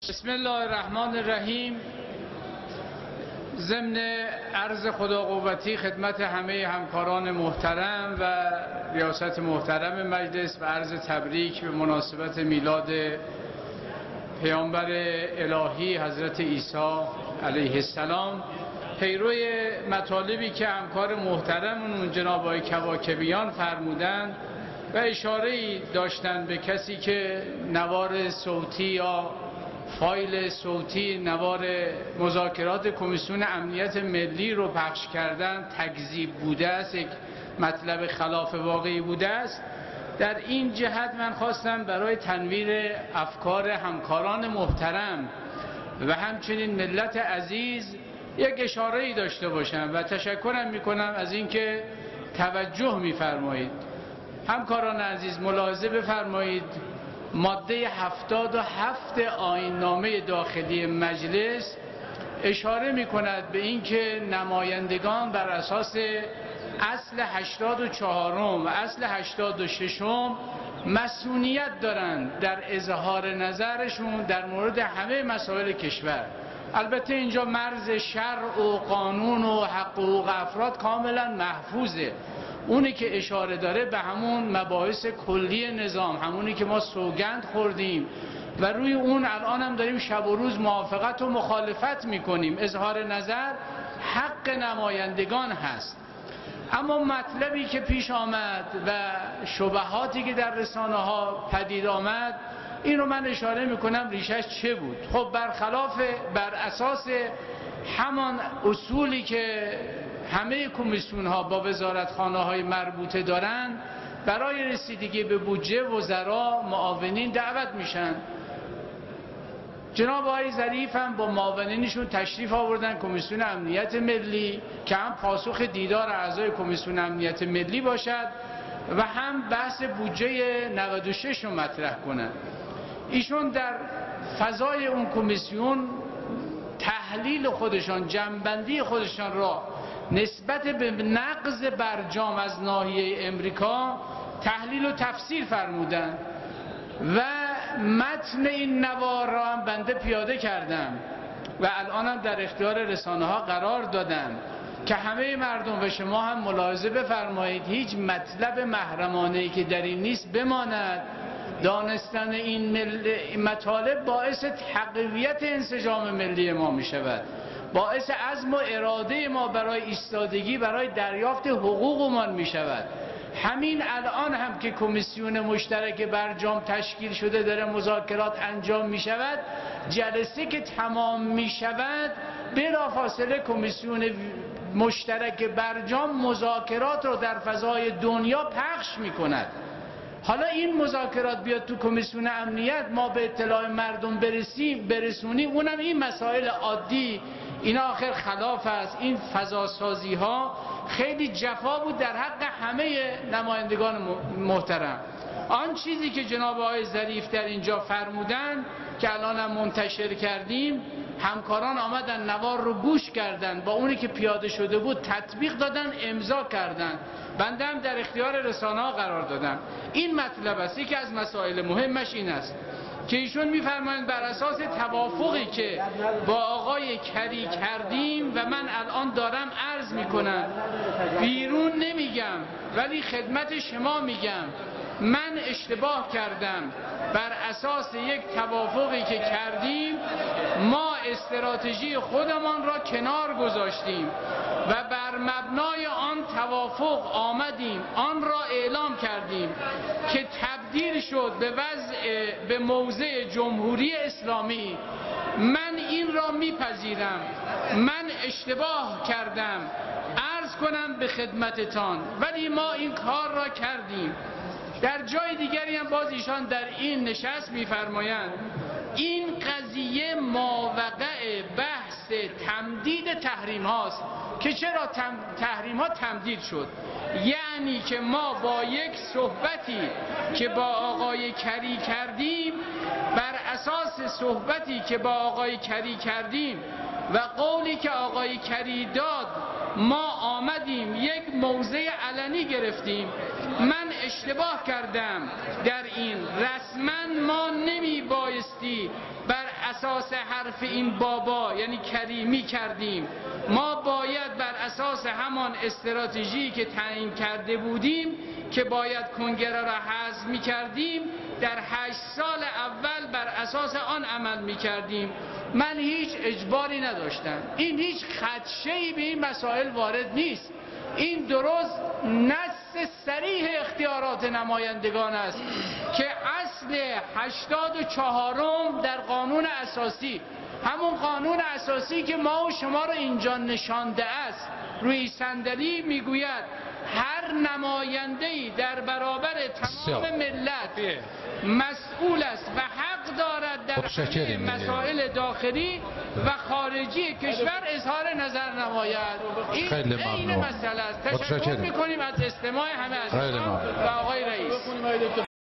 بسم الله الرحمن الرحیم. ضمن عرض خدا قوتی خدمت همه همکاران محترم و ریاست محترم مجلس و عرض تبریک به مناسبت میلاد پیامبر الهی حضرت عیسی علیه السلام، پیروی مطالبی که همکار محترممون جناب آقای کواکبیان فرمودند و اشاره‌ای داشتن به کسی که نوار صوتی یا فایل صوتی نوار مذاکرات کمیسیون امنیت ملی رو پخش کردن تکذیب بوده است، یک مطلب خلاف واقعی بوده است. در این جهت من خواستم برای تنویر افکار همکاران محترم و همچنین ملت عزیز یک اشاره‌ای داشته باشم و تشکرم میکنم از اینکه توجه میفرمایید. همکاران عزیز ملاحظه بفرمایید، ماده 77 آیین‌نامه داخلی مجلس اشاره می‌کند به اینکه نمایندگان بر اساس اصل 84 و اصل 86 مسئولیت دارند در اظهار نظرشون در مورد همه مسائل کشور. البته اینجا مرز شرع و قانون و حقوق افراد کاملا محفوظه. اونی که اشاره داره به همون مباحث کلی نظام، همونی که ما سوگند خوردیم و روی اون الان هم داریم شب و روز موافقت و مخالفت میکنیم. اظهار نظر حق نمایندگان هست. اما مطلبی که پیش آمد و شبهاتی که در رسانه ها پدید آمد، این رو من اشاره میکنم ریشش چه بود. خب بر اساس همان اصولی که همه کمیسیون ها با وزارتخانه های مربوطه دارند، برای رسیدگی به بودجه وزرا معاونین دعوت میشن. جناب آقای ظریف هم با معاونینشون تشریف آوردن کمیسیون امنیت ملی که هم پاسخ دیدار اعضای کمیسیون امنیت ملی باشد و هم بحث بودجه 96 رو مطرح کنن. ایشون در فضای اون کمیسیون تحلیل خودشان، جنبندی خودشان را نسبت به نقض برجام از ناحیه امریکا تحلیل و تفسیر فرمودند و متن این نوار را هم بنده پیاده کردم و الانم در اختیار رسانه ها قرار دادم که همه مردم و شما هم ملاحظه بفرمایید هیچ مطلب محرمانه‌ای که در این نیست بماند. دانستن این مطالب باعث تقویت انسجام ملی ما می شود، باعث عزم و اراده ما برای ایستادگی برای دریافت حقوقمان می شود. همین الان هم که کمیسیون مشترک برجام تشکیل شده داره مذاکرات انجام می شود، جلسه که تمام می شود بلافاصله کمیسیون مشترک برجام مذاکرات رو در فضای دنیا پخش می کند. حالا این مذاکرات بیاد تو کمیسیون امنیت، ما به اطلاع مردم برسونیم، اونم این مسائل عادی، اینا آخر خلاف است. این فضاسازی ها خیلی جفا بود در حق همه نمایندگان محترم. آن چیزی که جناب آقای ظریف در اینجا فرمودن که الان هم منتشر کردیم، همکاران آمدن نوار رو گوش کردن، با اونی که پیاده شده بود تطبیق دادن، امضا کردن، بنده هم در اختیار رسانه ها قرار دادم. این مطلب است. یکی از مسائل مهمش این است که ایشون میفرمایند بر اساس توافقی که با آقای کری کردیم و من الان دارم عرض میکنم، بیرون نمیگم ولی خدمت شما میگم، من اشتباه کردم. بر اساس یک توافقی که کردیم ما استراتژی خودمان را کنار گذاشتیم و بر مبنای آن توافق آمدیم آن را اعلام کردیم که تبدیل شد به موضع جمهوری اسلامی. من این را میپذیرم، من اشتباه کردم، عرض کنم به خدمتتان، ولی ما این کار را کردیم. در جای دیگری هم باز ایشان در این نشست میفرمایند این قضیه ماوقع بحث تمدید تحریم هاست که چرا تحریم ها تمدید شد. یعنی که ما با یک صحبتی که با آقای کری کردیم، بر اساس صحبتی که با آقای کری کردیم و قولی که آقای کری داد، ما آمدیم یک موضع علنی گرفتیم. من اشتباه کردم در این، رسما ما نمی بایستی بر اساس حرف این بابا یعنی کریمی کردیم. ما باید بر اساس همان استراتژی که تعیین کرده بودیم که باید کنگره را حذف می‌کردیم در 8 سال اول بر اساس آن عمل می‌کردیم. من هیچ اجباری نداشتم. این هیچ خدشه‌ای به این مسائل وارد نیست. این درست نص صریح اختیارات نمایندگان است که اصل 84 در قانون اساسی، همون قانون اساسی که ما و شما رو اینجا نشانده است روی صندلی، میگوید هر نماینده‌ای در برابر تمام ملت مسئول است و حق دارد در همه مسائل داخلی و خارجی کشور اظهار نظر نماید. این عین مسئله است. تشکر می‌کنیم از استماع همه عزیزان و آقای رئیس.